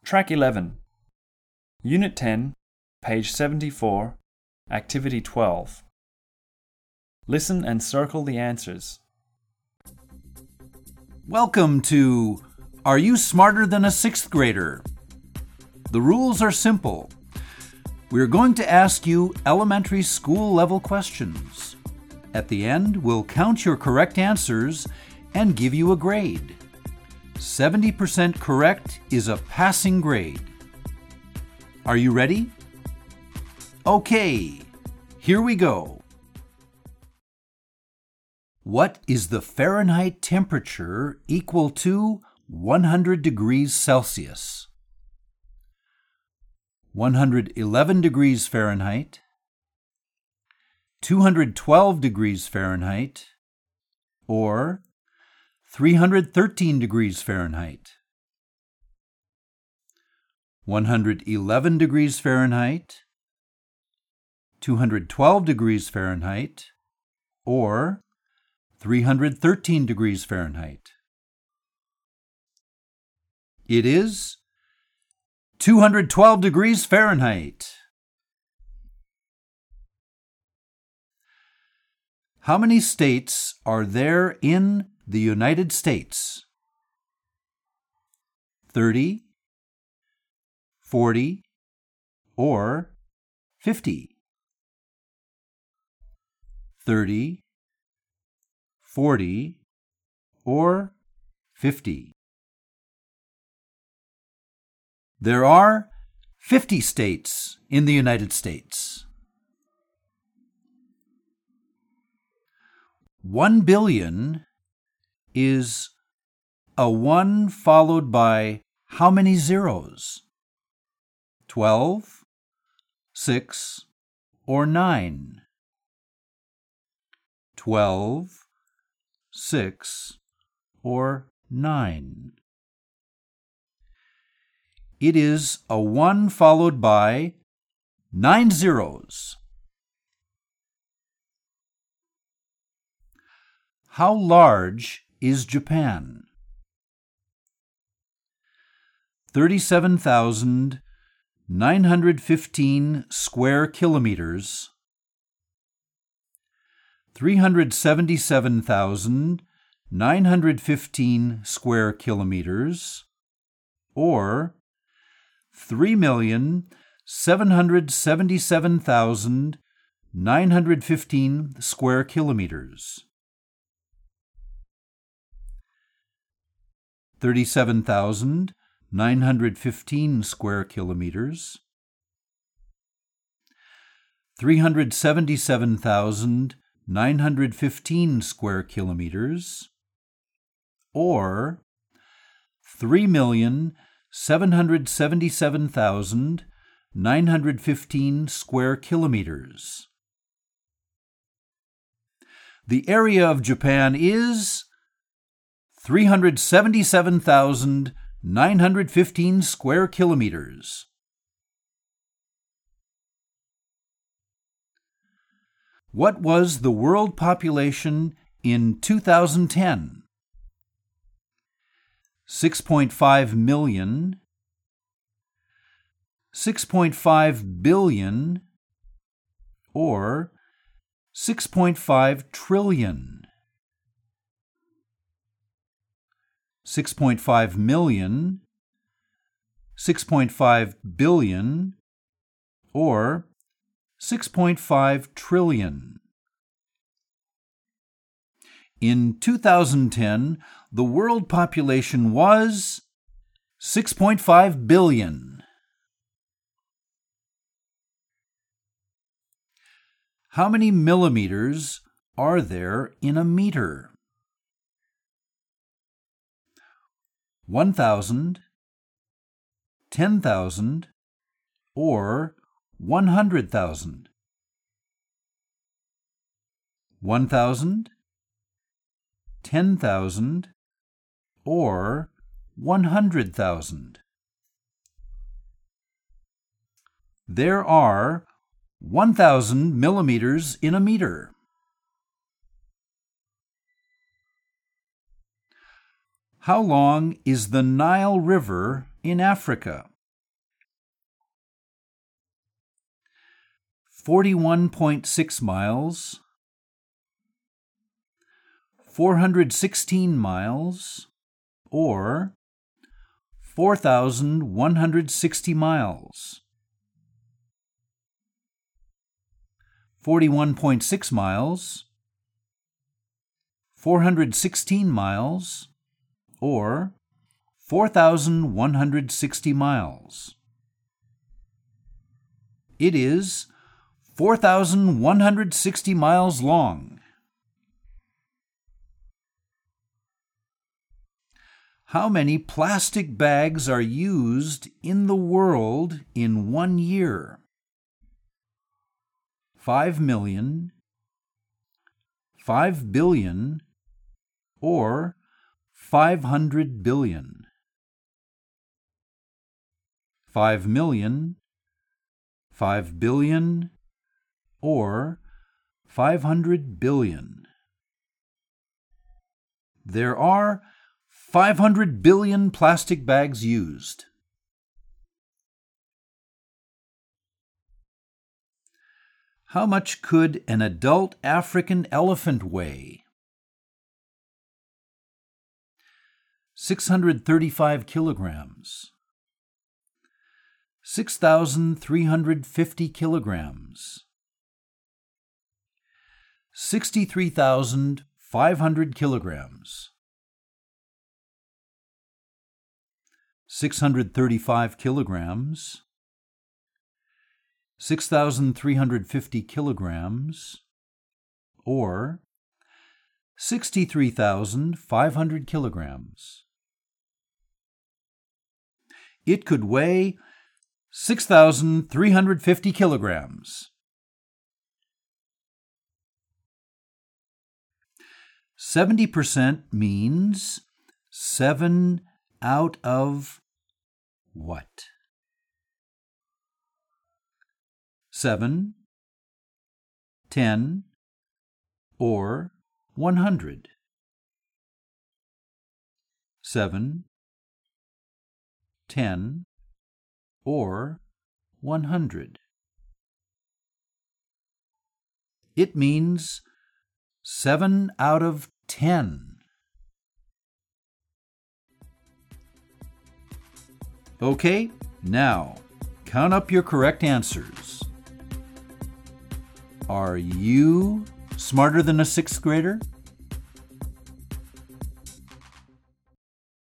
Track 11. Unit 10, page 74, Activity 12. Listen and circle the answers. Welcome to Are You Smarter Than a Sixth Grader? The rules are simple. We're going to ask you elementary school level questions. At the end, we'll count your correct answers and give you a grade. 70% correct is a passing grade. Are you ready? Okay, here we go. What is the Fahrenheit temperature equal to 100 degrees Celsius? 111 degrees Fahrenheit, 212 degrees Fahrenheit, or 313 degrees Fahrenheit. 111 degrees Fahrenheit, 212 degrees Fahrenheit, or 313 degrees Fahrenheit. It is 212 degrees Fahrenheit. How many states are there in the United States? 30, 40, or 50? 30, 40, or 50? There are 50 states in the United States. 1 billion is a 1 followed by how many zeros? 12, 6, or 9? 12, 6, or 9? It is a 1 followed by 9 zeros. How large is Japan? 37,915 square kilometers, 377,915 square kilometers, or 3,777,915 square kilometers. 37,915 square kilometers, 377,915 square kilometers, or 3,777,915 square kilometers. The area of Japan is 377,915 square kilometers. What was the world population in 2010? 6.5 million, 6.5 billion, or 6.5 trillion? 6.5 million, 6.5 billion, or 6.5 trillion. In 2010, the world population was 6.5 billion. How many millimeters are there in a meter? 1,000, 10,000, or 100,000? 1,000, 10,000, or 100,000? There are 1,000 millimeters in a meter. How long is the Nile River in Africa? 41.6 miles, 416 miles, or 4,160 miles? 41.6 miles, 416 miles, or 4,160 miles. It is 4,160 miles long. How many plastic bags are used in the world in 1 year? 5 million, 5 billion, or 500 billion? 5 million, 5 billion, or 500 billion? There are 500 billion plastic bags used. How much could an adult African elephant weigh? 635 kilograms, 6,350 kilograms, 63,500 kilograms. 635 kilograms, 6,350 kilograms, or 63,500 kilograms. It could weigh 6,350 kilograms. 70% means 7 out of what? 7, 10, or 100. 7, 10, or 100. It means 7 out of 10. Okay, now count up your correct answers. Are you smarter than a 6th grader?